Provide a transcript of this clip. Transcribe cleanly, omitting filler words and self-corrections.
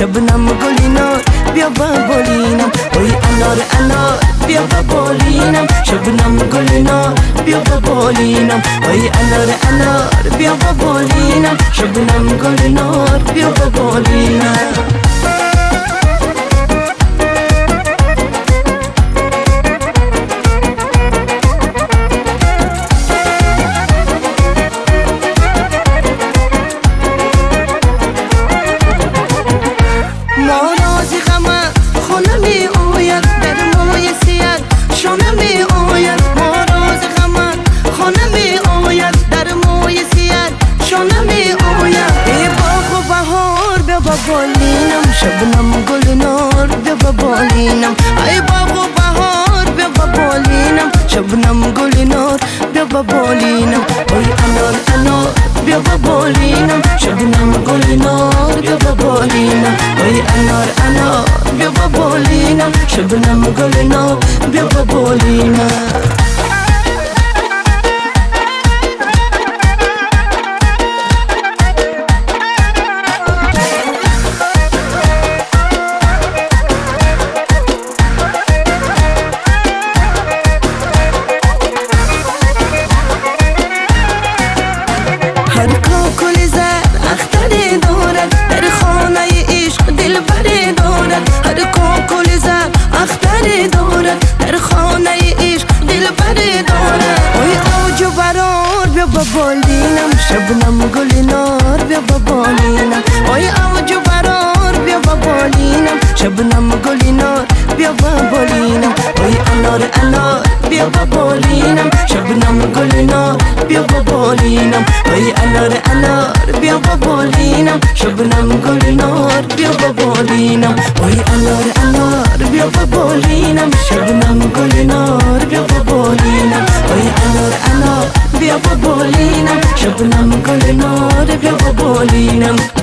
شبنم گلینار بیا ببالینم وای انار انار بیا ببالینم شبنم گلینار بیا ببالینم وای انار انار بیا ببالینم شبنم گلینار بیا ببالینم ببالینم شبنم گلنار بیا ببالینم ای باغ و بهار بیا ببالینم شبنم گلنار بیا ببالینم وای انار انار بیا ببالینم شبنم گلنار بیا ببالینم وای انار انار بیا ببالینم شبنم گلنار بیا ببالینم هر کاکل زر اختری دارد در خانه عشق دل بری دارد هر کاکل زر اختری دارد در خانه عشق دل بری دارد وای اوج و برار بیا ببالینم شبنم گلنار بیا ببالینم وای اوج و برار بیا ببالینم شبنم گلنار بیا ببالینم وای انار انار بیا ببالینم شبنم گلنار بیا ببالینم وای انار انار بیا ببالینم شبنم گلنار بیا ببالینم وای انار انار بیا ببالینم شبنم گلنار بیا ببالینم وای انار انار بیا ببالینم شبنم گلنار بیا ببالینم